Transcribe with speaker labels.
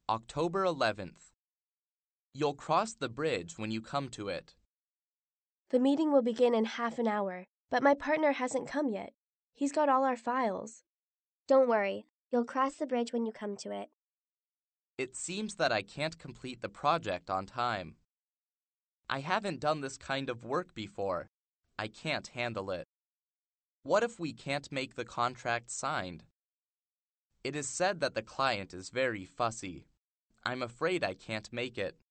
Speaker 1: October 11th. You'll cross the bridge when you come to it.
Speaker 2: The meeting will begin in half an hour, but my partner hasn't come yet. He's got all our files.
Speaker 3: Don't worry, you'll cross the bridge when you come to it.
Speaker 1: It seems that I can't complete the project on time. I haven't done this kind of work before. I can't handle it. What if we can't make the contract signed? It is said that the client is very fussy. I'm afraid I can't make it.